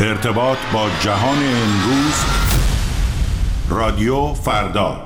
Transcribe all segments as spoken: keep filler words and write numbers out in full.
ارتباط با جهان امروز، رادیو فردا.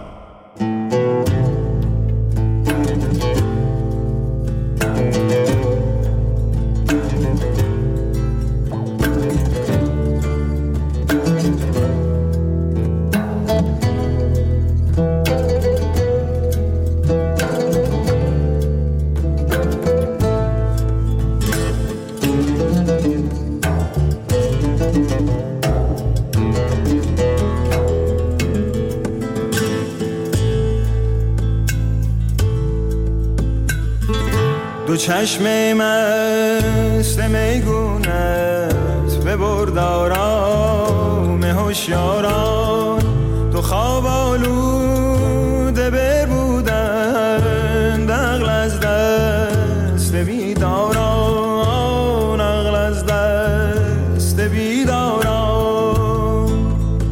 دو چشم مست میگونت ببرد آرام هوشیاران، تو خواب آلوده بربودند عقل از دست بیداران، عقل از دست بیداران.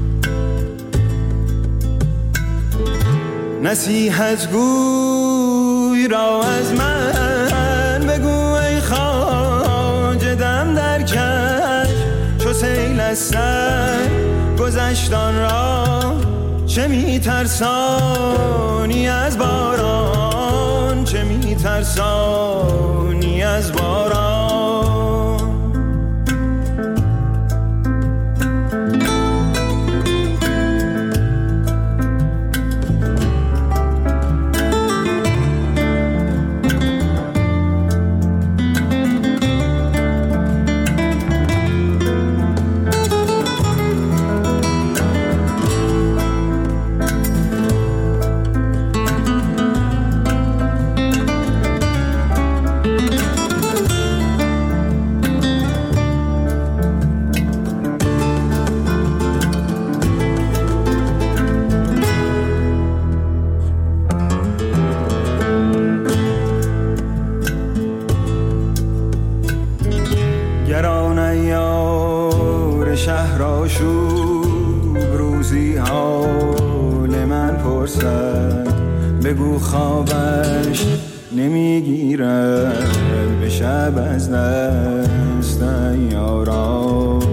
نصیحت گوی را از من سیل از سر گذشتان را، چه میترسانی از باران، چه میترسانی از باران. بگو خوابش نمیگیرد به شب از دست یاران.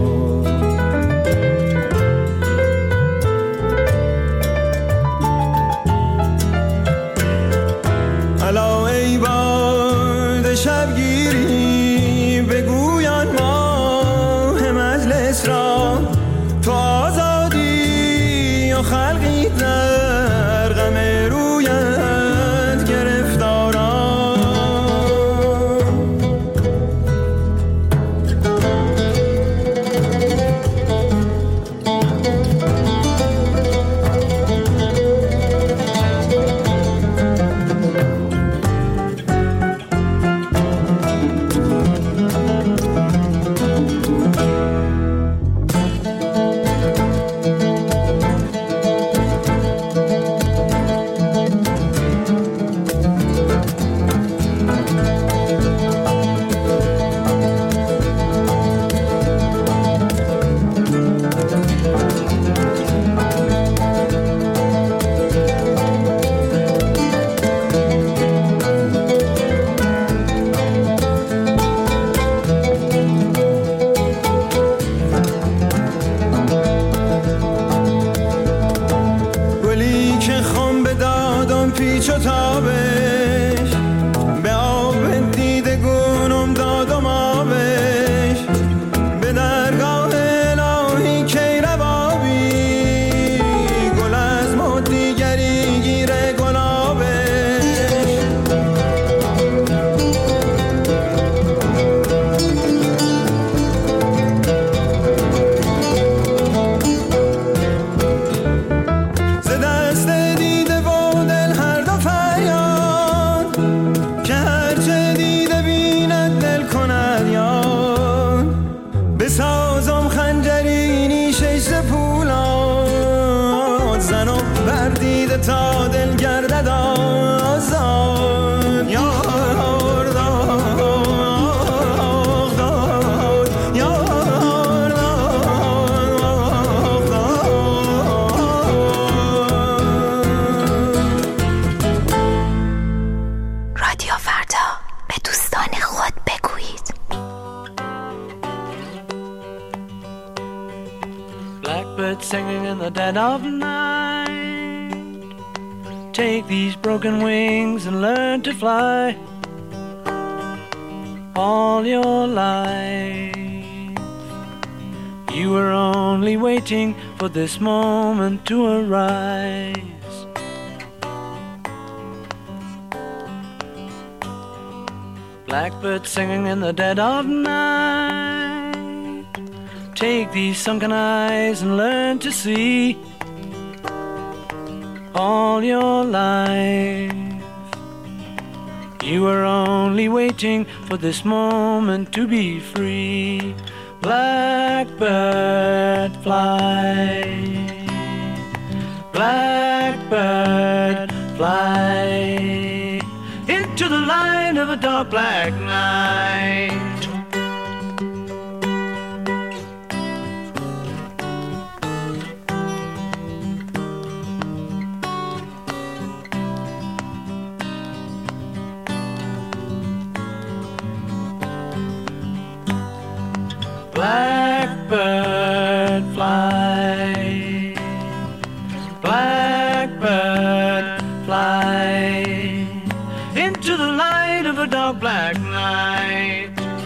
الا ای باد شبگیری بگویان ماه مجلس را، تو آزادی و خلقی در غم رویت گرفتاران. Blackbird singing in the dead of night. Take these broken wings and learn to fly. All your life you were only waiting for this moment to arise. Blackbird singing in the dead of night. Take these sunken eyes and learn to see. All your life you were only waiting for this moment to be free. Blackbird fly, blackbird fly into the light of a dark black night. Blackbird fly, blackbird fly into the light of a dark black night.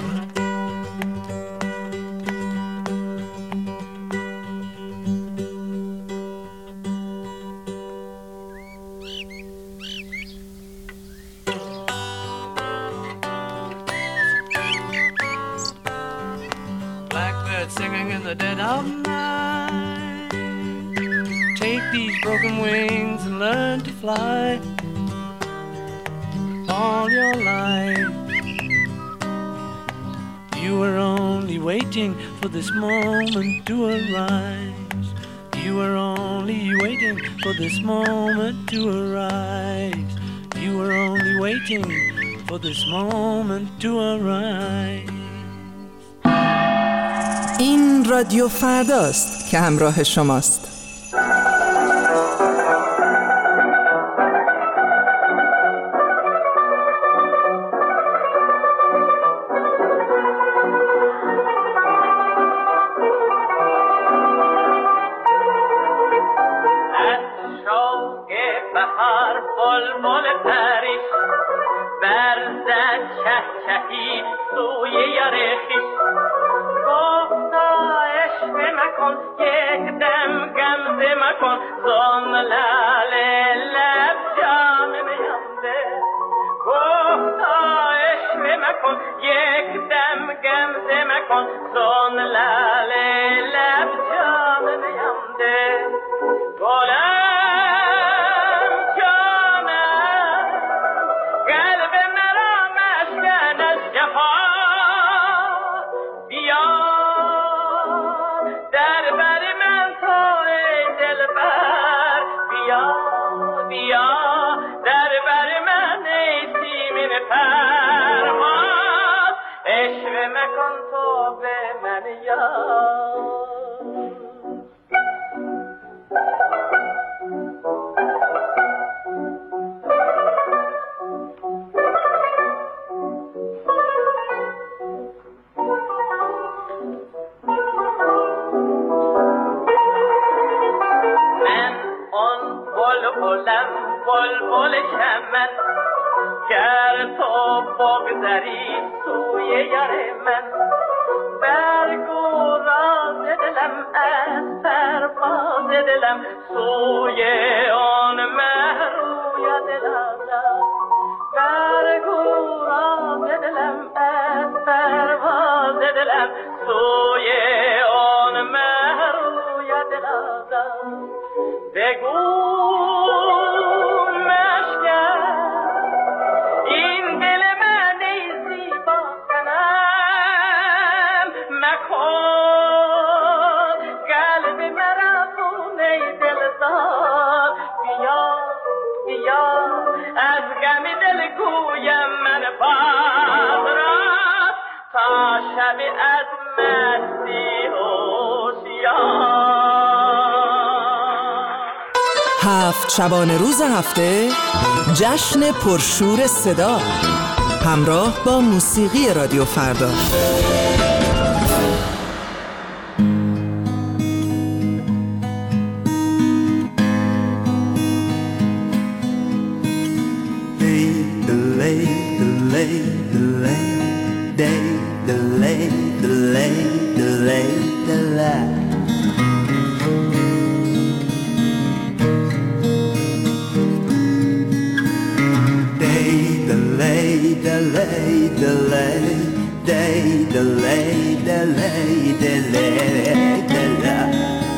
Singing in the dead of night. Take these broken wings and learn to fly. All your life you were only waiting for this moment to arise. You were only waiting for this moment to arise. You were only waiting for this moment to arise. این رادیو فرداست که همراه شماست. هفت شبانه روز هفته جشن پرشور صدا همراه با موسیقی رادیو فردا. delay, delay, delay. Day, delay, delay, delay. Day, delay, delay, delay, delay.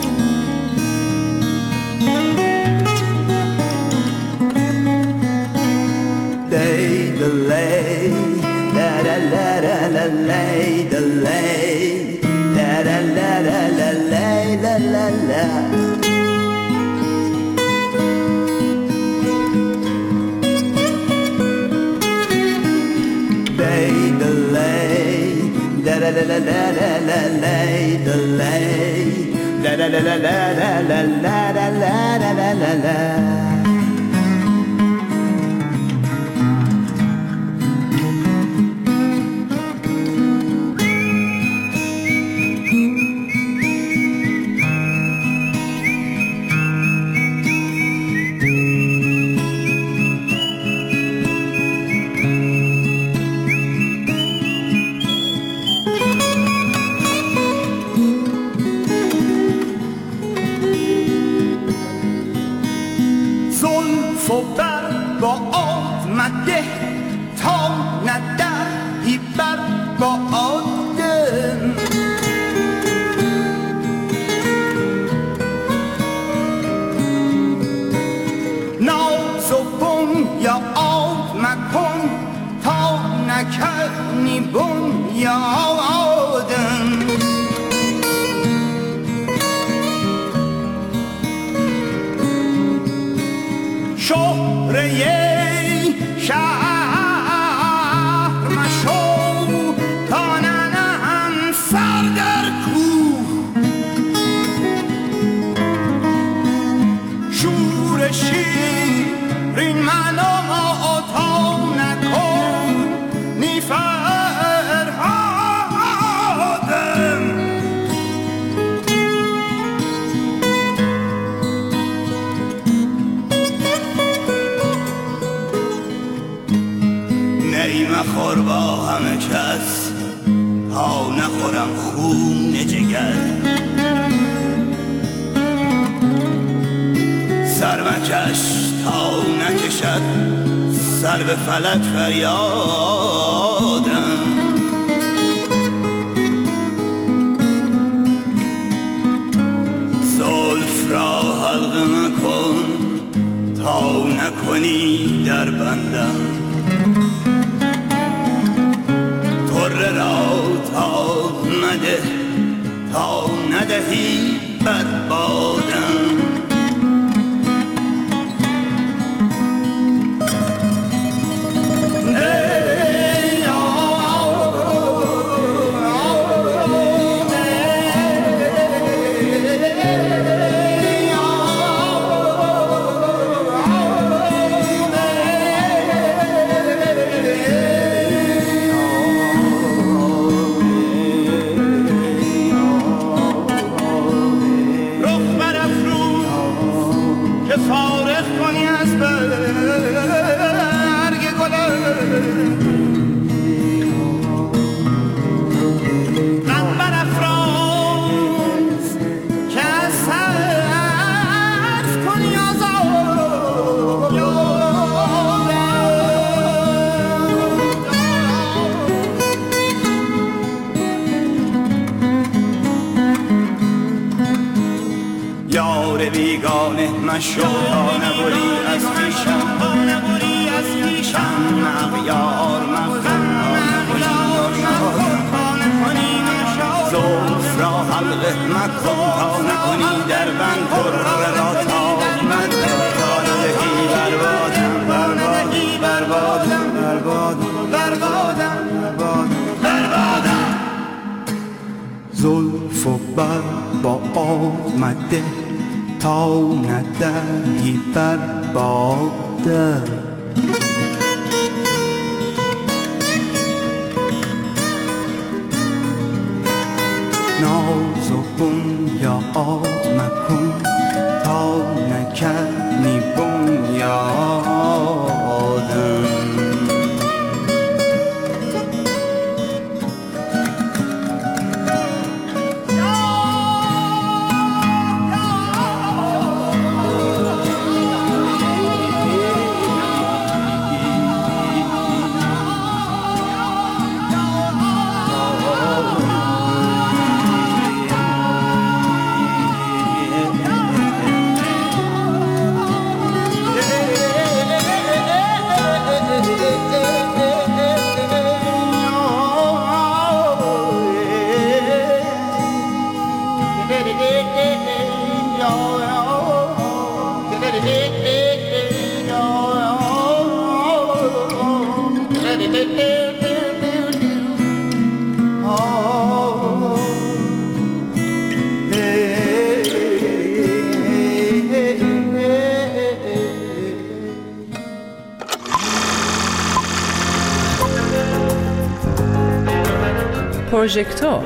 Day, delay, la la la la la lay, delay, la la la la la lay, la la la. Day, delay, la la la la la la la lay, delay, la la la la la la la la la la la la la. مخور با همه کس تا نخورم خون جگر، سر مکش تا نکشد سر به فلک فریادم. زلف را حلقه مکن تا نکنی در بندم، طره را تا نده تا ندهی بر بادم. مشو تا نبری از پیشم، تا نبری از پیشم، مغیار مغفر تا نکنی نشاد. زلف را حلقه مکن تا نکنی در بند، طره را تا ندهی تا ندهی بربادم، بربادی بربادم، بربادم بربادم، بربادم. زلف و بر با آمده تا ندهی بر بادم. ناز و بنیاد مکن تا نکنی بنیادم. پروژکتور.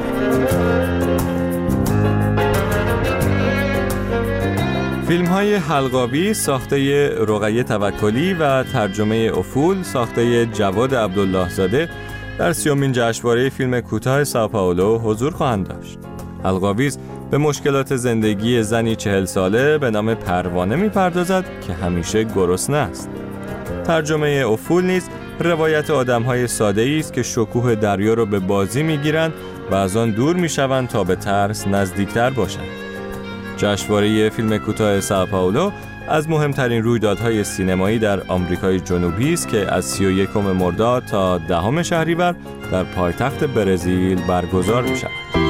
فیلم‌های حلقاوی ساخته رقیه توکلی و ترجمه افول ساخته جواد عبدالله زاده در سیومین جشنواره فیلم کوتاه سائوپائولو حضور خواهند داشت. حلقاوی به مشکلات زندگی زنی چهل ساله به نام پروانه می‌پردازد که همیشه گرسنه است. ترجمه افول نیز روایت آدم‌های ساده‌ای است که شکوه دریا را به بازی می‌گیرند و از آن دور می‌شوند تا به ترس نزدیکتر باشند. جشنواره فیلم کوتاه سائوپائولو از مهمترین رویدادهای سینمایی در آمریکای جنوبی است که از سی و یکم مرداد تا دهم شهریور در پایتخت برزیل برگزار می‌شود.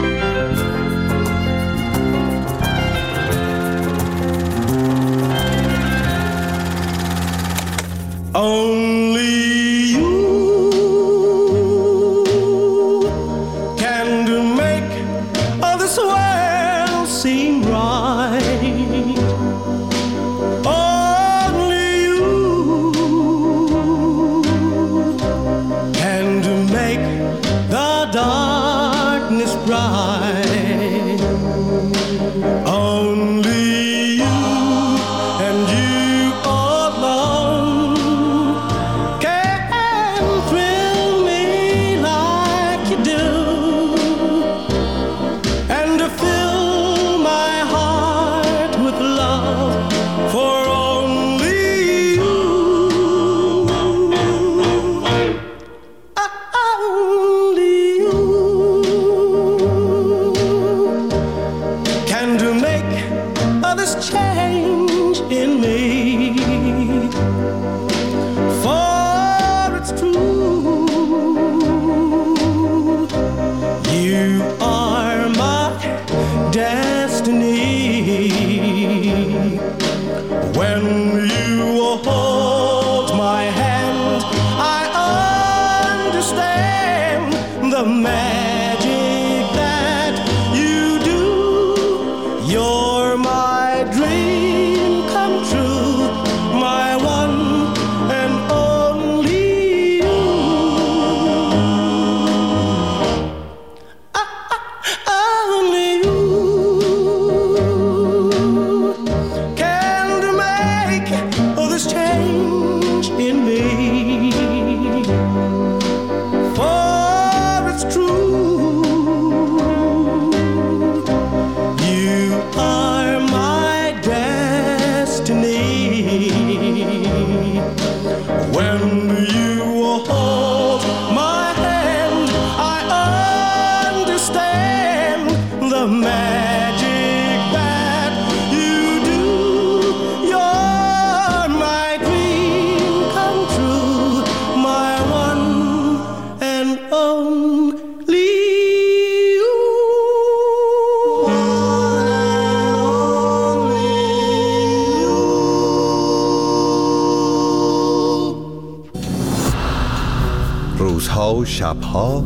روزها و شبها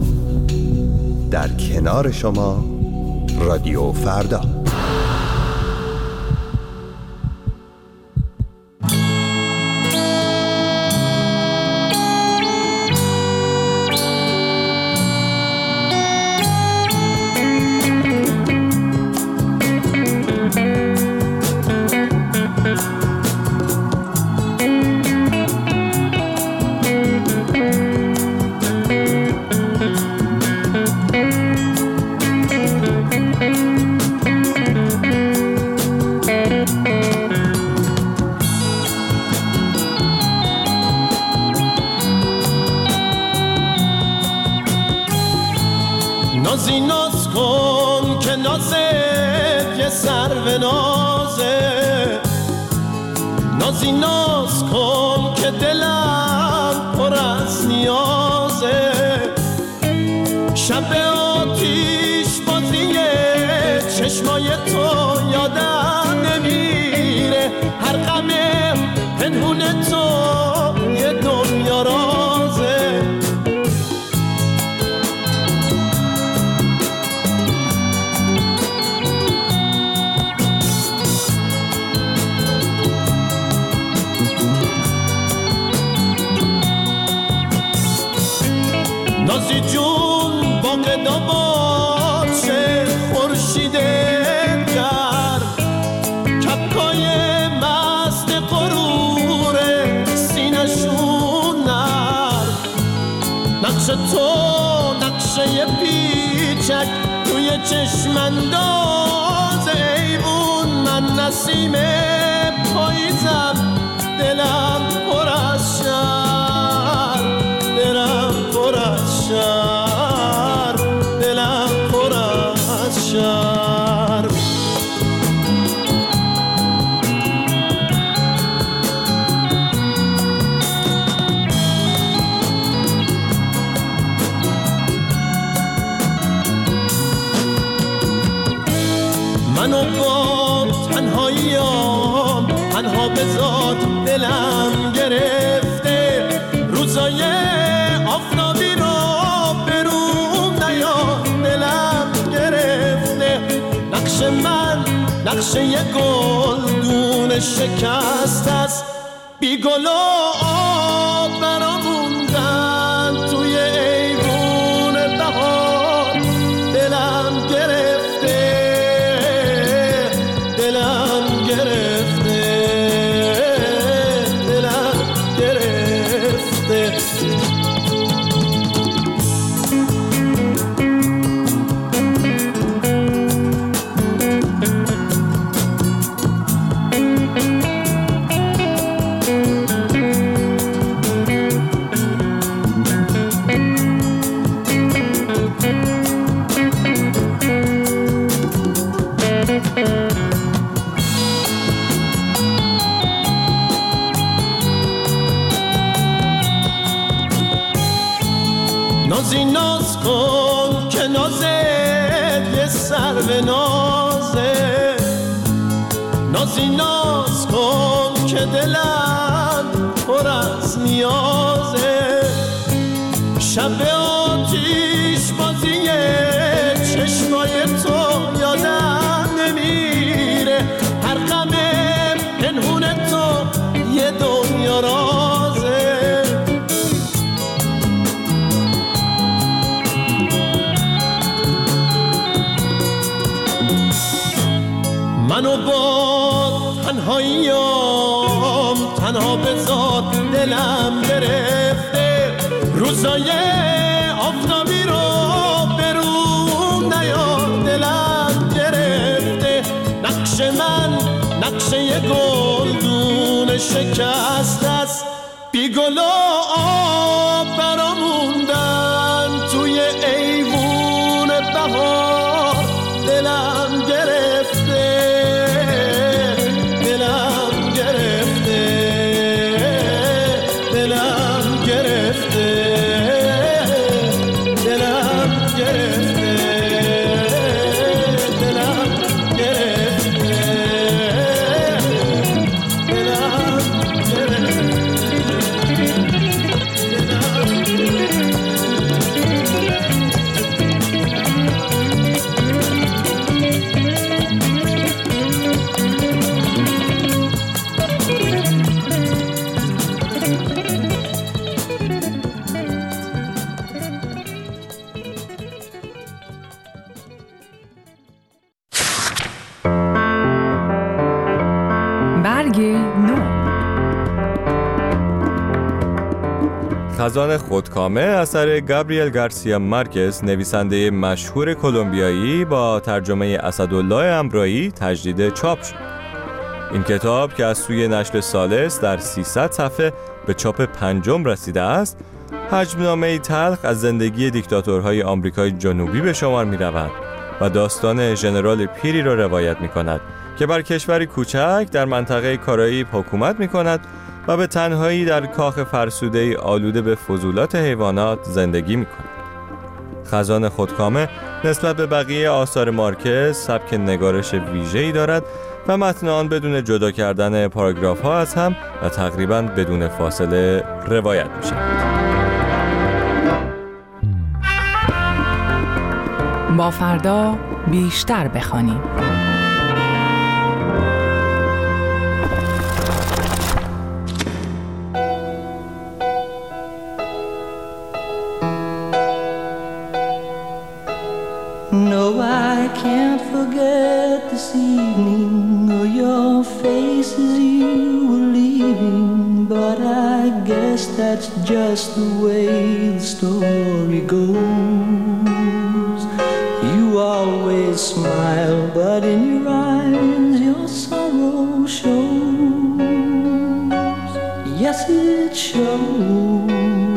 در کنار شما رادیو فردا. نازی ناز کن که نازت یه سرو نازه، نازی ناز کن که دلم پر از نیازه، شب آتیش بازیه چشمای تو یادم نمیره، هر غم پنهون تو یه دنیا رازه. نازی جون باغ پوشیده کرد، کپکای مست غرور سینشون نرد. نقش تو نقشه پیچک توی چشم انداز ایوون، من نسیم پاییزم دلم پر از شهر، دلم پر از شهر، دلم پر از شهر. منو با تنهاییام تنها بذار، دلم گرفته روزای آفتابی رو بروم نیار، دلم گرفته. نقش من نقشه یه گلدون شکست است، بی گل و آب برا موندن توی ایوون بهار، دلم گرفته، دلم گرفته، دلم گرفته. نازی ناز کن که نازت یه سرو نازه، نازی ناز کن که دلم پر از نیازه. شب آتیش بازی چشمای تو یادم نمیره، هر غم پنهون تو یه دنیا رازه. منو با تنهاییام تنها بذار، دلم گرفته روزای آفتابی رو بروم نیار، دلم گرفته. نقش من نقشه یه گلدون شکست است، بی گل و آب برا موندن توی ایوون بهار، دلم گرفته، دلم گرفته، دلم گرفته، دلم گرفته، دلم گرفته، دلم برگ نو. خزان خودکامه اثر گابریل گارسیا مارکز، نویسنده مشهور کلمبیایی با ترجمه اسدالله امرایی تجدید چاپ شد. این کتاب که از سوی نشر سالس در سیصد صفحه به چاپ پنجم رسیده است، حجمنامه‌ای تلخ از زندگی دیکتاتورهای آمریکای جنوبی به شمار می‌رود و داستان ژنرال پیری را روایت می‌کند که بر کشوری کوچک در منطقه کارائیب حکومت می‌کند و به تنهایی در کاخ فرسوده‌ای آلوده به فضولات حیوانات زندگی می‌کند. خزان خودکامه نسبت به بقیه آثار مارکز سبک نگارش ویژه‌ای دارد و متن آن بدون جدا کردن پاراگراف‌ها از هم و تقریباً بدون فاصله روایت می‌شود. با فردا بیشتر بخوانیم. No, I can't forget this evening or your face as you were leaving, but I guess that's just the way the story goes. You always smile, but in your eyes your sorrow shows. Yes, it shows.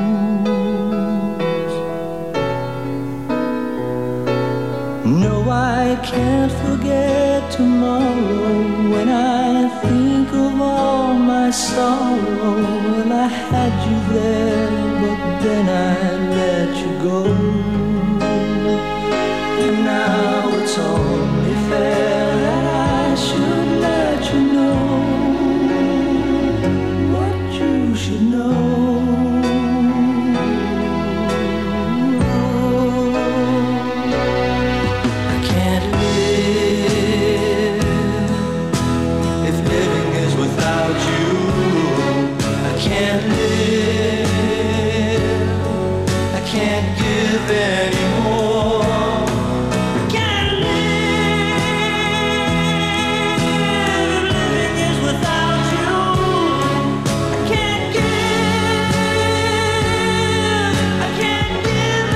No, I can't forget tomorrow. When I think of all my sorrow, well, I had you there, but then I let you go. And now it's only fair that I should let you know what you should know. I can't live if living is without you. I can't live, I can't give anymore. I can't live if living is without you. I can't give, I can't give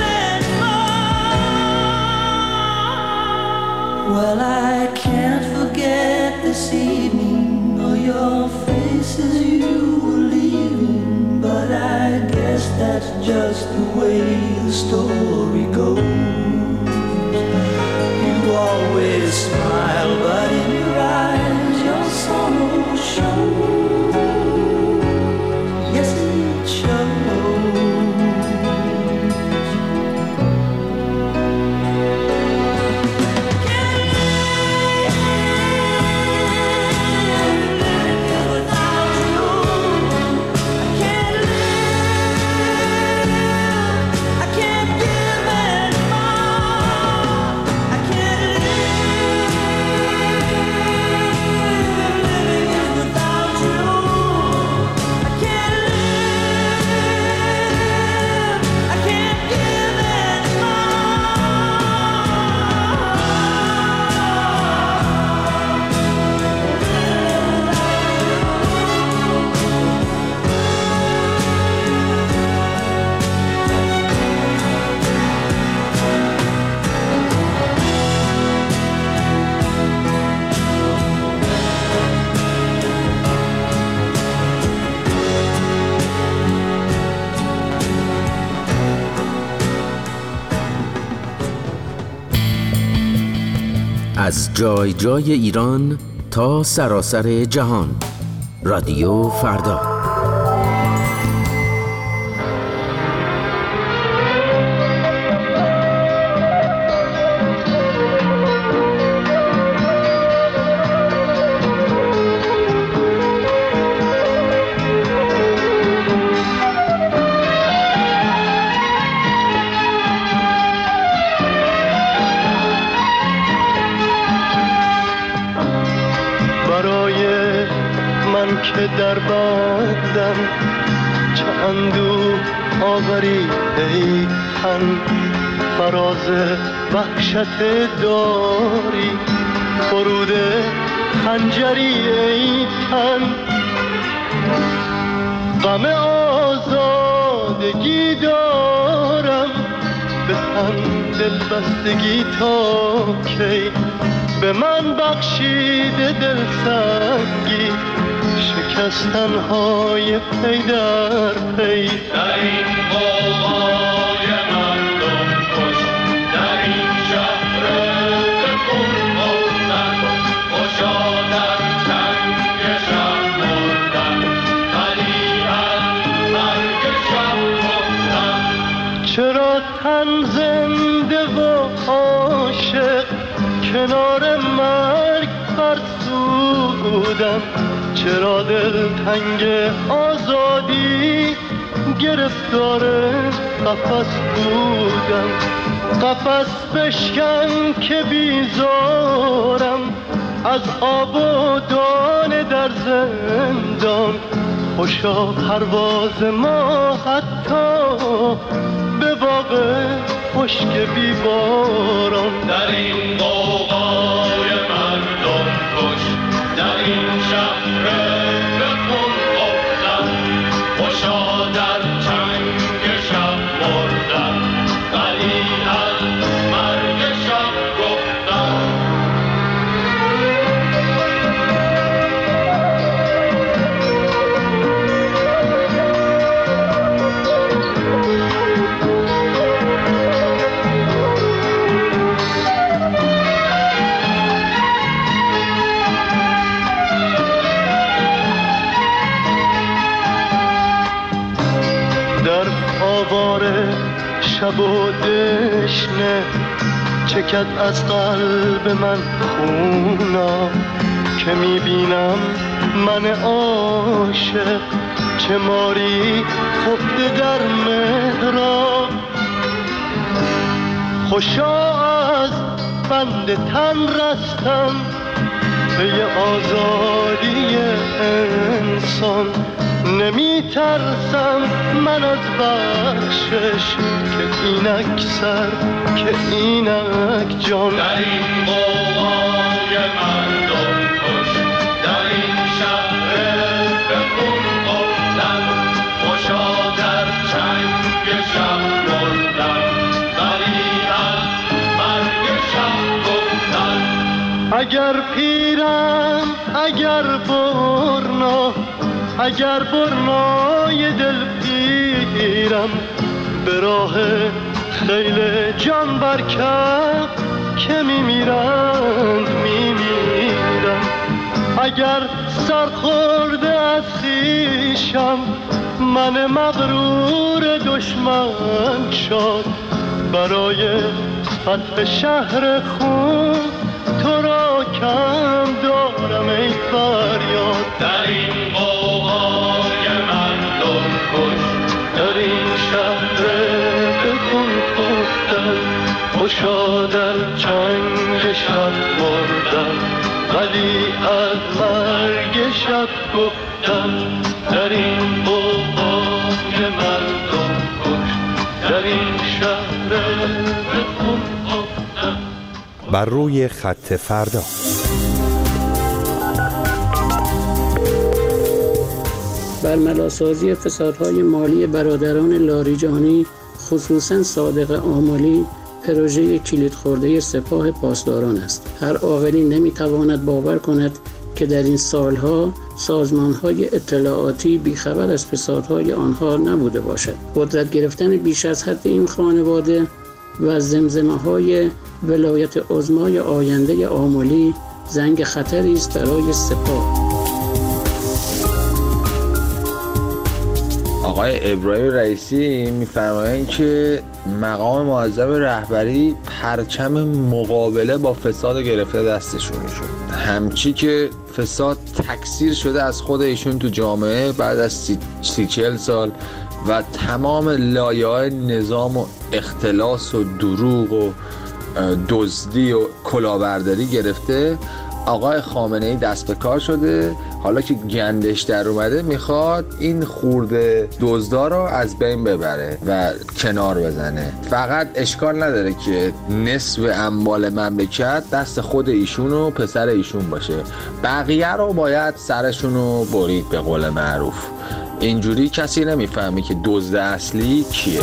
anymore. Well, I can't forget this evening or your faces you were leaving, but I guess that's just the way the story goes. You always smile, but in your eyes your sorrow shows. Yes, it shows. از جای جای ایران تا سراسر جهان. رادیو فردا. که در بندم چه اندوه آوری ای تن، فراز وحشت داری فرود خنجری ای تن، غم آزادگی دارم به تن دل بستگی تا کی، به من بخشیده دل سنگی شکستن‌های پی در پی، در این قوقای مردم کش، در این شهر به خون خوردن، گشادن چنگ شب مردن، ولی از مرگ شب مردن. چرا تن زنده و عاشق کنار مرگ فرسودم، چرا دل تنگ آزادی گرفتار قفس بودم، قفس بشکن که بیزارم از آب و دانه در زندان، خوشا پرواز ما حتی به باغ خشک بی باران. در این قوقای مردم کش، در این شهر به خون افتد، خوشا در چنگ شب مردن، ولی از مرگ شب گفتن. شب و دشنه چکد از قلب من خونا، که میبینم من عاشق چه ماری خفته در مهرا. خوشا از بند تن رستم به یه آزادی انسان. نمی ترسم من از بخشش که اینک سر که اینک جان. در این قوقای مردم کش، در این شهر به خون افتد، خوشا در چنگ شب مردن، ولی از مرگ شب گفتن. اگر پیرم اگر برنا، اگر برنای دل پیرم، به راه خیل جان برکف که میمیرند میمیرم. اگر سرخورده از خویشم من مغرور دشمن شد، برای فتح شهر خون تو را کم دارم ای فریاد. در این قوقای مردم کش، در این شهر بکن خفتن، خوشا در چنگ شب مردن، ولی از مرگ شب گفتن. در این قوقای مردم کش، در این شهر بکن خفتن. بر روی خط فردا. برملاسازی فسادهای مالی برادران لاریجانی خصوصاً صادق آملی پروژه کلید خورده سپاه پاسداران است. هر عاقلی نمیتواند باور کند که در این سالها سازمانهای اطلاعاتی بیخبر از فسادهای آنها نبوده باشد. قدرت گرفتن بیش از حد این خانواده و زمزمه‌های ولایت عظمای آینده آملی زنگ خطری است برای سپاه. آقای ابراهیم رئیسی می‌فرمایند که مقام معظم رهبری پرچم مقابله با فساد گرفته دستشون شد، همچی که فساد تکثیر شده از خود ایشون تو جامعه بعد از سی, سی چل سال و تمام لایه‌های نظام و اختلاس و دروغ و دزدی و کلاهبرداری گرفته. آقای خامنه‌ای دست به کار شده، حالا که گندش در اومده میخواد این خورده دزدا رو از بین ببره و کنار بزنه. فقط اشکال نداره که نصف اموال مملکت دست خود ایشون و پسر ایشون باشه، بقیه رو باید سرشونو برید به قول معروف. اینجوری کسی نمیفهمی که دزد اصلی کیه.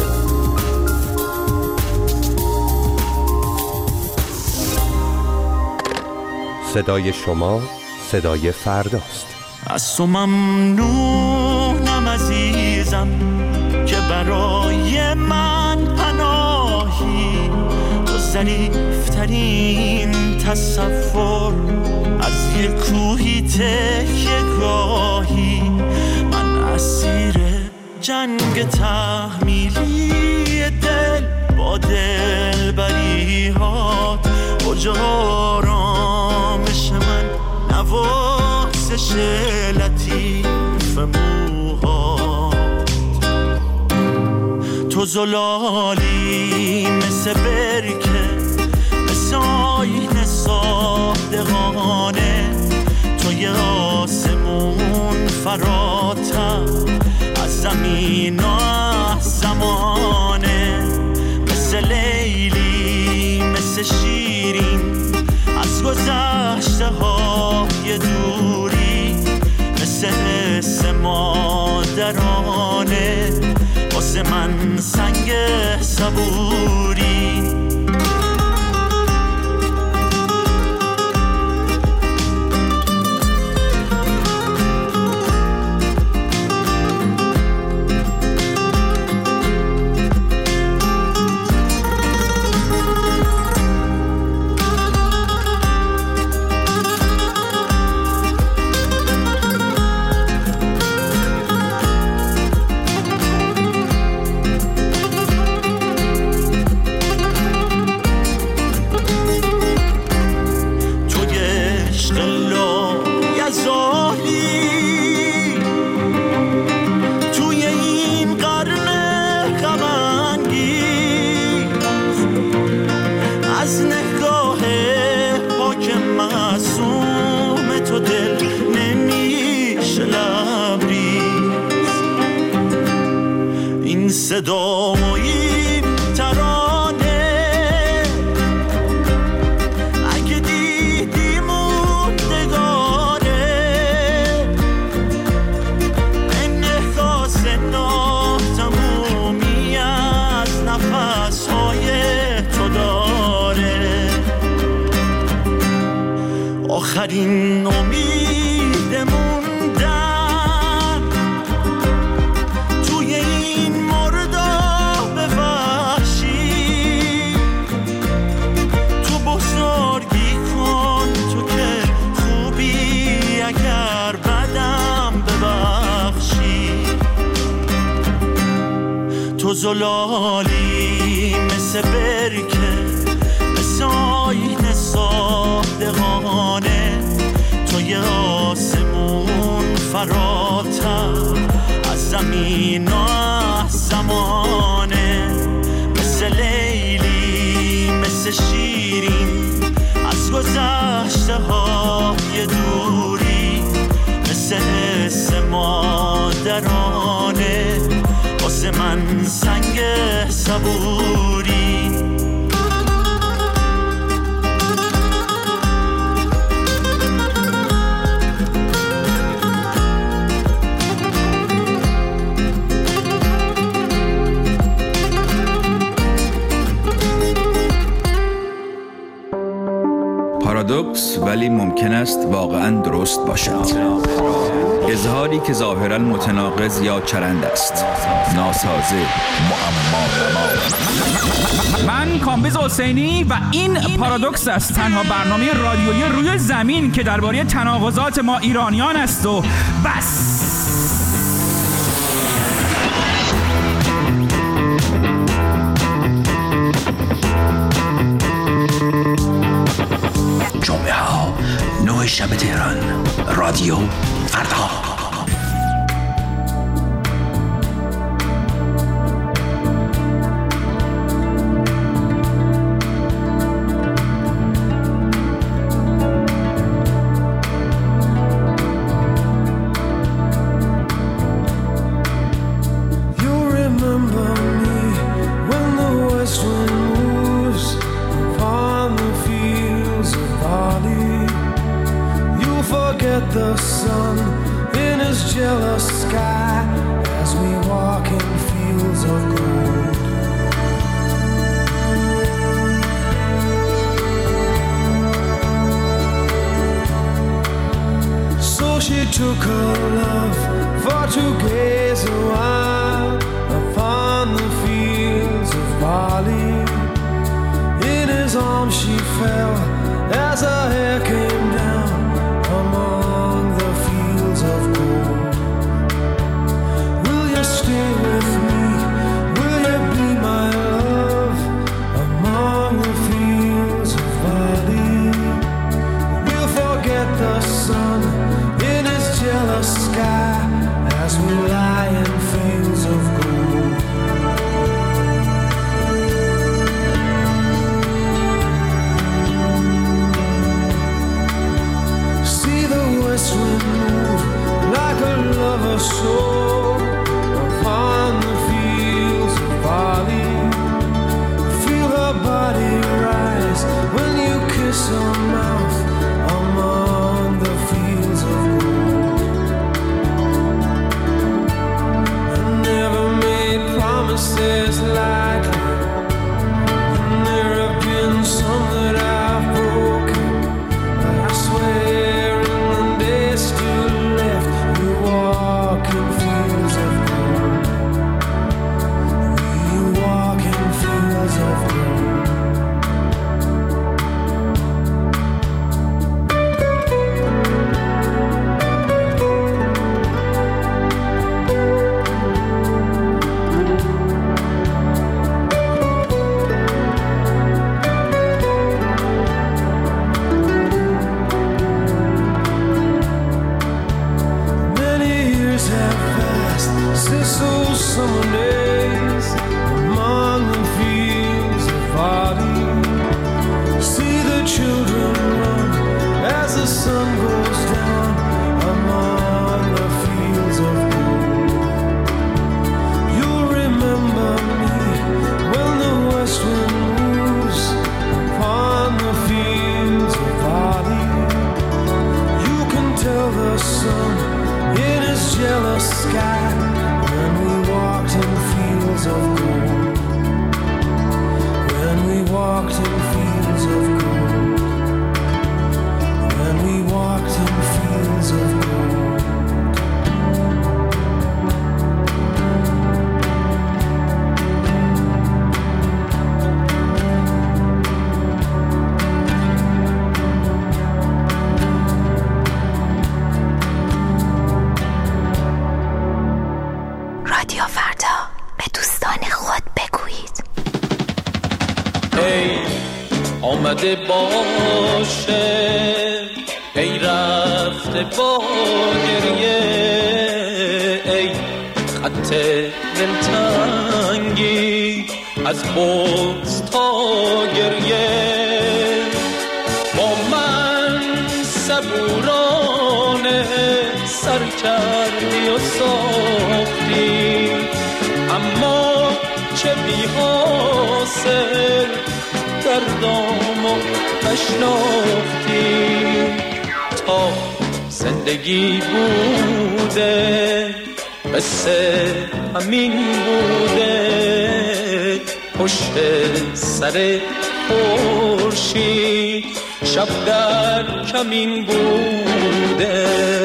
صدای شما صدای فرداست. از تو ممنونم عزیزم که برای من پناهی، تو ظریفترین تصور از یک کوهی تکیه گاهی. من اسیر جنگ تحمیلی دل با دل بریهات، کجا آرامش من نوازش لطیف موهات. تو زلالی مثل برکه، مثل آینه صادقانه، تو یه آسمون فراتر از زمین و از زمانه. واسه من سنگ صبوری. صدا و این ترانه اگه دیدی موندگاره، انعکاس ناتمومی از نفس‌های تو داره. آخرین امید موندن توی این مرداب وحشی، تو بزرگی کن تو که خوبی اگر بدم ببخشی. تو زلالی مثل برکه، مثل آینه صادقانه، تو یه آسمون فراتر از زمین و از زمانه، مثل لیلی مثل شیرین از گذشته های دوری، مثل حس مادرانه واسه من سنگ صبوری. پارادوکس ولی ممکن است واقعاً درست باشد. اظهاری که ظاهراً متناقض یا چرند است، ناسازه، معما. من کامبیز حسینی و این پارادوکس است، تنها برنامه رادیویی روی زمین که درباره تناقضات ما ایرانیان است و بس. جمعه ها نه شب تهران، رادیو فردا. The sun in his jealous sky as we walk in fields of gold. So she took her love for to gaze a while upon the fields of barley. In his arms she fell as her hair came down among the fields of gold. Will you stay with me? Will you be my love among the fields of barley? We'll forget the sun in his jealous sky as we lie in fields of gold. West wind move like a lover's soul upon the fields of barley. Feel her body rise when you kiss her mouth among the fields of gold. I never made promises summer days among the fields of barley. See the children run as the sun goes down among the fields of gold. You'll remember me when the west wind moves upon the fields of barley. You can tell the sun in his jealous sky when we walked in fields of gold. When we walked in fields of gold. When we walked in fields of gold. رادیو فردا، به دوستان خود بگویید. ای آمده باشه، ای رفته با گریه، ای خط دلتنگی از بغض تا گریه، با من صبورانه سر کردی و ساختی، اما چه بی حاصل دردامو نشناختی. تا زندگی بوده قصه همین بوده، پشت سر خورشید شب در کمین بوده.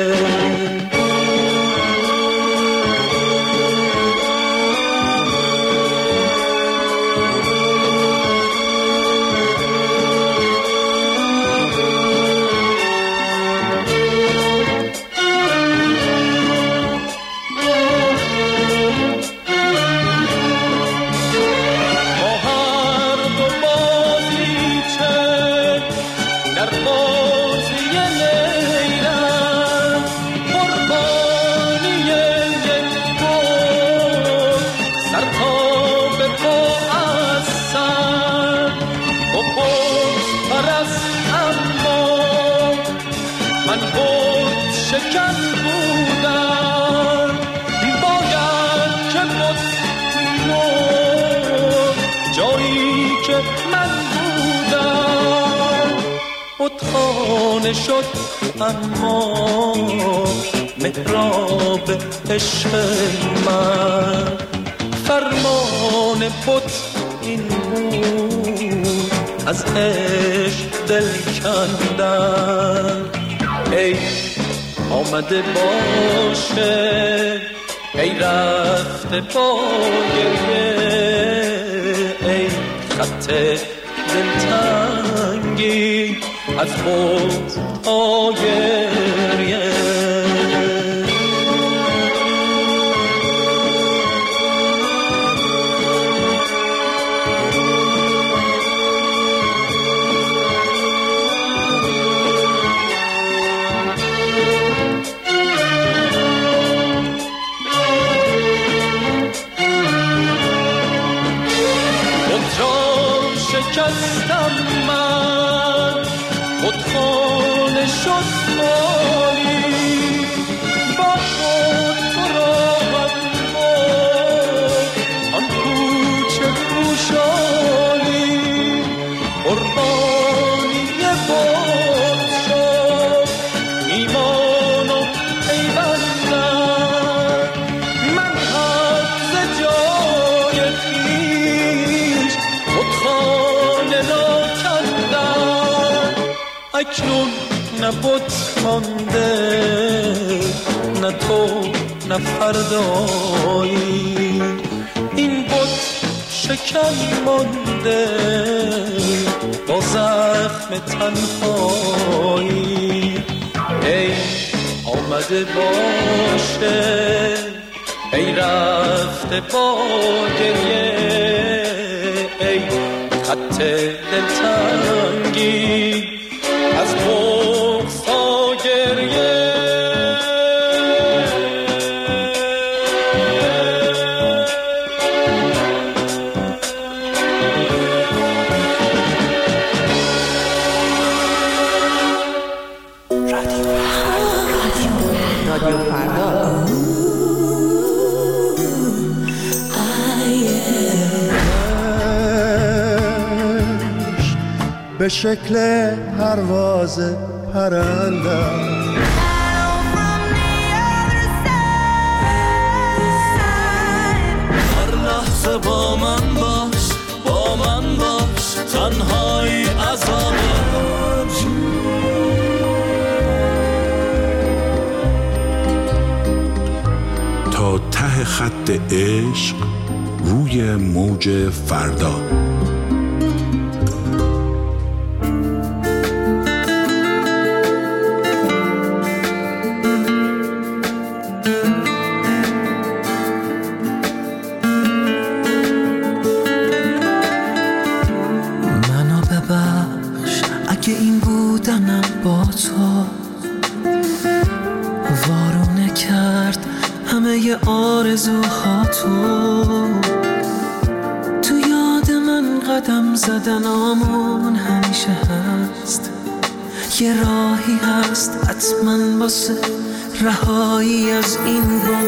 خانه شد اما محراب عشق من، فرمان بت این بود از عشق دل کندن. ای آمده باشه، ای رفته با گریه، ای خط دلتنگی از بغض تا گریه. خودجان شکستم من، خودخانه شد خالی، با خود تو راهم بود آن کوچه کوشالی، قربانی بود شد ایمان و پیوندم. من هم ز جای خویش خودخانه را کندم، اکنون نه بت مانده، نه تو نه فردایی، این بت شکن مانده با زخم تنهایی. ای آمده باشه، ای رفته با گریه، ای خط دلتنگی از بغض تا گریه. به شکل پرواز پرندم. با من باش، با من باش، تنهایی عذابم. تا ته خط عشق روی موج فردا. وارونه کرد همه آرزوها تو تو یاد من قدم زدن آمون همیشه هست. یه راهی هست حتما واسه رهایی از این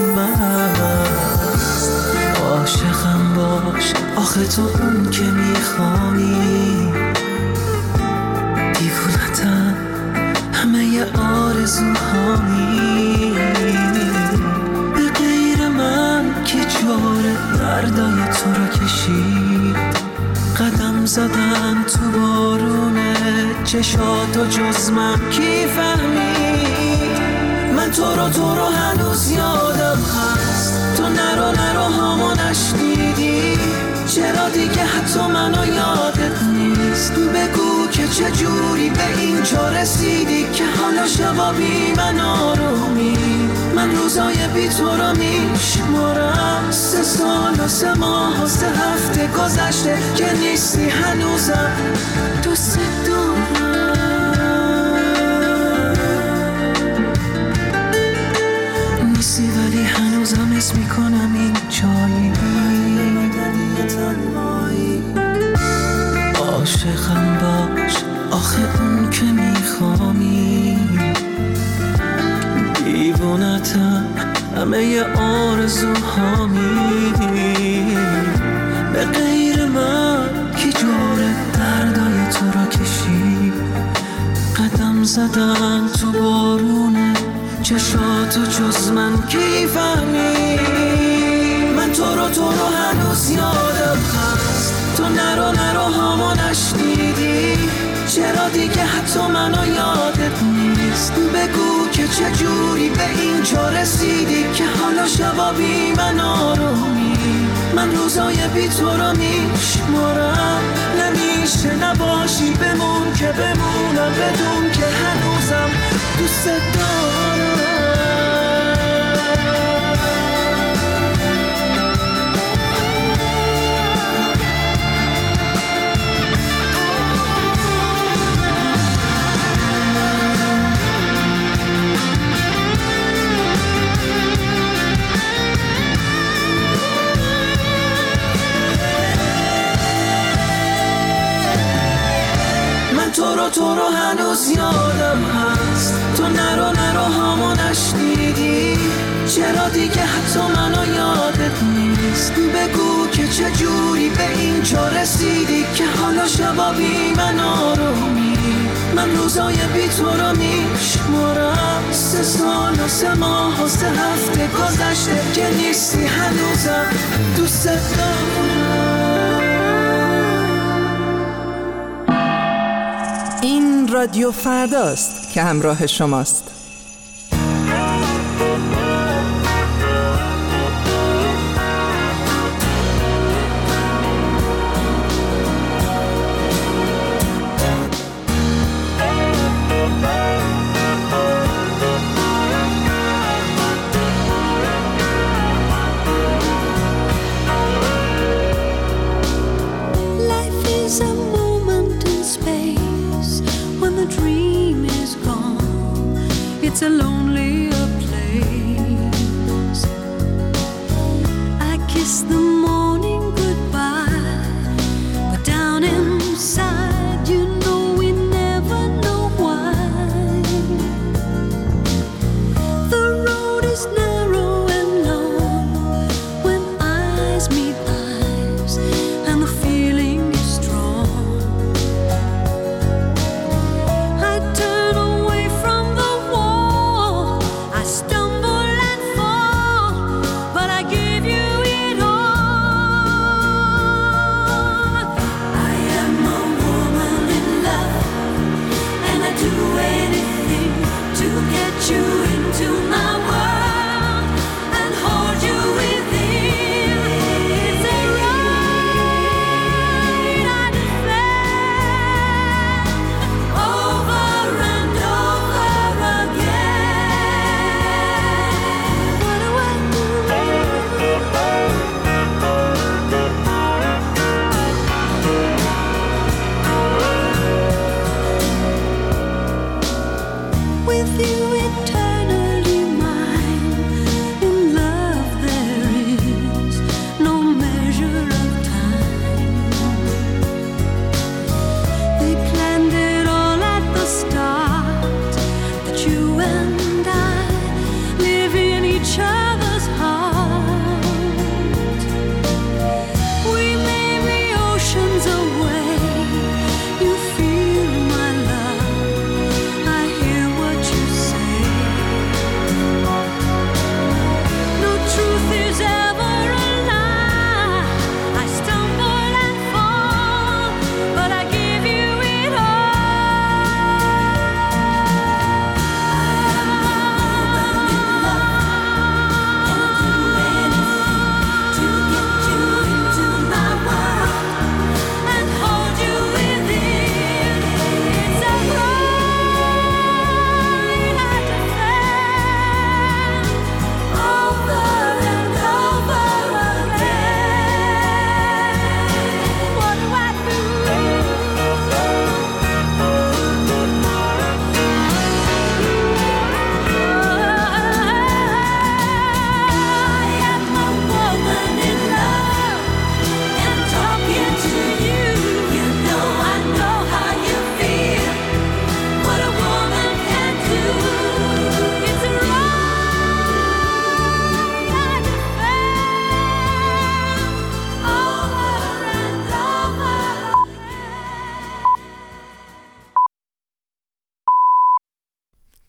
بنبست. عاشقم باش آخه تو اون که میخوانی، دیوونتم همه آرزوهامی. به غیر من که جور دردای تو رو کشید، قدم زدن تو بارونه چشاتو جز من کی فهمید. من تو رو تو رو هنوز یادم هست، تو نرو نرو هامو نشنیدی. چرا دیگه حتی منو یادت نیست؟ بگو که چجوری به این جا رسیدی که حالا شبا بی من آرومی. من روزای بی تو رو میشمارم، سه سال و سه ماه و سه هفته گذشته که نیستی هنوزم دوست دارم. نیستی ولی هنوزم حس میکنم این جایی عاشقم باش آخه اون که میخوامی. دیوونتم همه آرزوهامی. به غیر من کی جور دردای تو رو کشید، قدم زدن تو بارونه چشاتو جز من کی فهمی. من تو رو تو رو هنوز یادم هست، تو نرو نرو هامو نشنیدی. چرا دیگه حتی منو یادت نیست؟ بگو که چجوری به این جا رسیدی که حالا شبا بی من آرومی. من روزای بی تو رو میشمارم، نمیشه نباشی بمون که بمونم بدون که هنوزم دوست دارم. تو رو تو رو هنوز یادم هست، تو نرو نرو هامو نشنیدی. چرا دیگه حتی منو یادت نیست؟ بگو که چجوری به این جا رسیدی که حالا شبا بی من آرومی. من روزای بی تو رو میشمارم، سه سال و سه ماه و سه هفته گذشته که نیستی هنوزم دوست دارم. این رادیو فرداست که همراه شماست. It's a lonelier place. I kiss the morning goodbye, but down inside you know we never know why. The road is narrow and long when eyes meet eyes and the feeling is strong. with you